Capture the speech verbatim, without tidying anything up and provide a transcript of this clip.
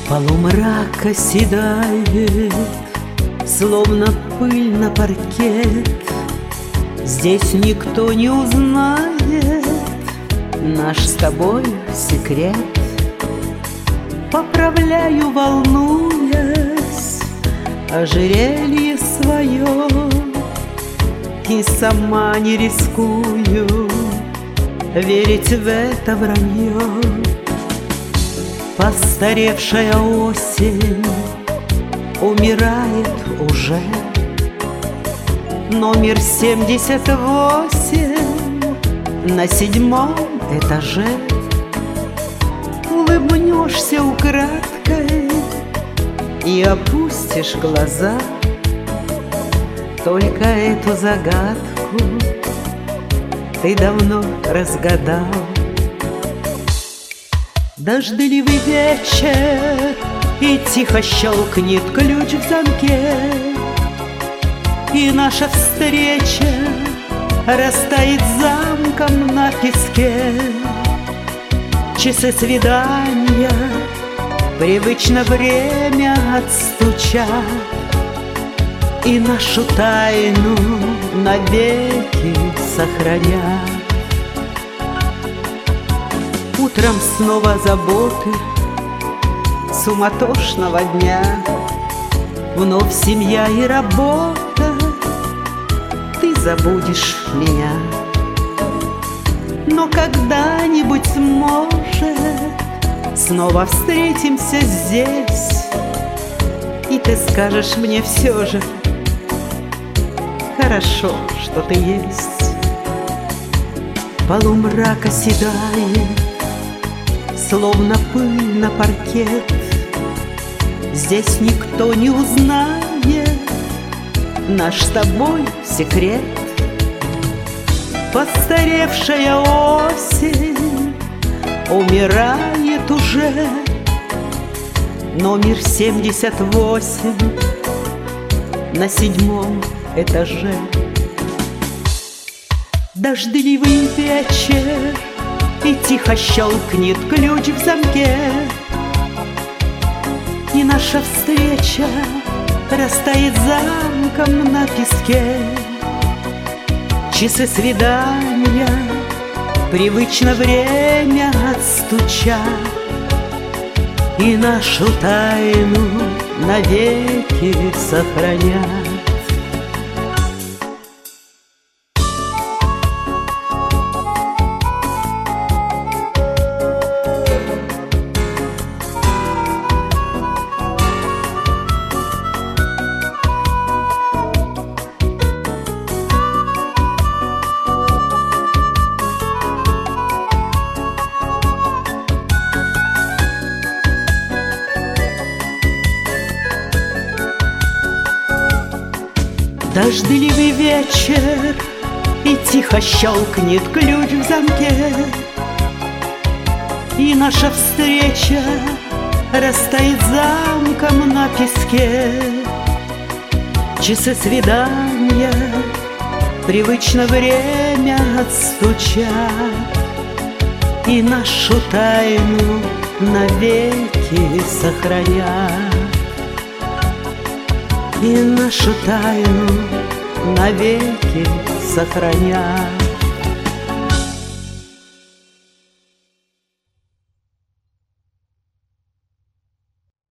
Полумрак оседает, словно пыль на паркет. Здесь никто не узнает наш с тобой секрет. Поправляю, волнуясь, ожерелье свое, и сама не рискую верить в это вранье. Постаревшая осень умирает уже. Номер семьдесят восемь на седьмом этаже. Улыбнешься украдкой и опустишь глаза. Только эту загадку ты давно разгадал. Дождливый вечер, и тихо щелкнет ключ в замке, и наша встреча растает замком на песке. Часы свидания привычно время отстучат, и нашу тайну навеки сохранят. Утром снова заботы суматошного дня, вновь семья и работа, ты забудешь меня. Но когда-нибудь, может, снова встретимся здесь, и ты скажешь мне все же: хорошо, что ты есть. Полумрак оседает, словно пыль на паркет. Здесь никто не узнает наш с тобой секрет. Постаревшая осень умирает уже. Номер семьдесят восемь на седьмом этаже. Дождливый вечер, и тихо щелкнет ключ в замке, и наша встреча растает замком на песке. Часы свидания привычно время отстучат, и нашу тайну навеки сохранят. Дождливый вечер, и тихо щелкнет ключ в замке, и наша встреча растает замком на песке. Часы свидания привычно время отстучат, и нашу тайну навеки сохранят. И нашу тайну навеки сохранят.